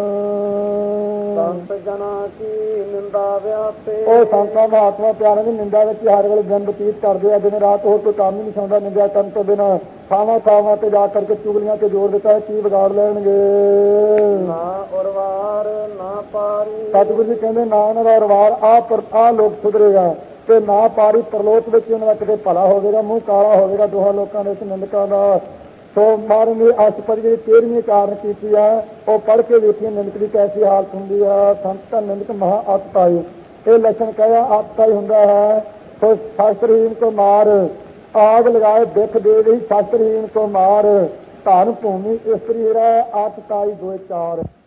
ਸੰਤ ਜਨਾਂ ਕੀ ਨਿੰਦਾ ਵਿਆਪੇ ਉਹ ਸੰਤਾਂ ਮਹਾਤਮਾ ਪਿਆਰਿਆਂ ਦੀ ਨਿੰਦਾ ਵਿੱਚ ਹਰ ਵੇਲੇ ਦਿਨ ਬਤੀਤ ਕਰਦੇ ਆ। ਦਿਨੇ ਰਾਤ ਹੋਰ ਕੋਈ ਕੰਮ ਹੀ ਨਹੀਂ ਸੌਂਦਾ ਨਿੰਦਿਆ ਕਰਨ ਤੋਂ ਬਿਨਾਂ। ਥਾਵਾਂ ਥਾਵਾਂ ਤੇ ਜਾ ਕਰਕੇ ਚੁਗਲੀਆਂ ਤੇ ਜੋਰ ਦਿੱਤਾ ਕੀ ਵਿਗਾੜ ਲੈਣਗੇ। ਨਾ ਉਰਵਾਰ ਨਾ ਪਾਰੀ। ਸਤਿਗੁਰੂ ਜੀ ਕਹਿੰਦੇ ਨਾ ਉਹਨਾਂ ਦਾ ਰਵਾਰ ਆ ਲੋਕ ਸੁਧਰੇਗਾ ਤੇ ਨਾ ਪਾਰੀ ਪਰਲੋਕ ਵਿੱਚ ਉਹਨਾਂ ਦਾ ਕਿਤੇ ਭਲਾ ਹੋਵੇਗਾ, ਮੂੰਹ ਕਾਲਾ ਹੋਵੇਗਾ ਦੋਹਾਂ ਲੋਕਾਂ ਦੇ ਵਿੱਚ ਨਿੰਦਕਾਂ ਦਾ। ਸੋ ਮਹਾਰਾਜ ਨੇ ਅਸ਼ਟਪਦੀ ਜਿਹੜੀ 13ਵੀਂ ਕਾਰਨ ਕੀਤੀ ਆ ਉਹ ਪੜ੍ਹ ਕੇ ਵੇਖੀਏ ਨਿੰਦਕ ਦੀ ਕੈਸੀ ਹਾਲਤ ਹੁੰਦੀ ਆ। ਸੰਤ ਨਿੰਦਕ ਮਹਾ ਆਤਤਾਈ, ਇਹ ਲੱਛਣ ਕਹਿਆ ਆਤਤਾਈ ਹੁੰਦਾ ਹੈ। ਸੋ ਸ਼ਾਸਤਰਹੀਨ ਕੋ ਮਾਰ, ਆਗ ਲਗਾਏ ਬਿਖ ਦੇ ਰਹੀ ਸ਼ਾਸਤਰਹੀਨ ਕੋ ਮਾਰ, ਧਨ ਭੂਮੀ ਇਸਤਰੀ ਰਹਿ ਆਤਤਾਈ 2-4।